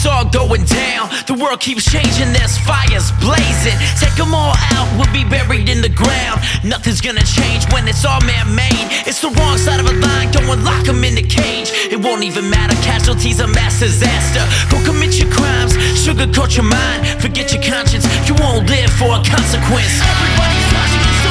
it's all going down. The world keeps changing, there's fires blazing. Take them all out, we'll be buried in the ground. Nothing's gonna change when it's all man-made. It's the wrong side of a line, go and lock them in the cage. It won't even matter, casualties a mass disaster. Go commit your crimes, sugarcoat your mind. Forget your conscience, you won't live for a consequence. Everybody's watching us.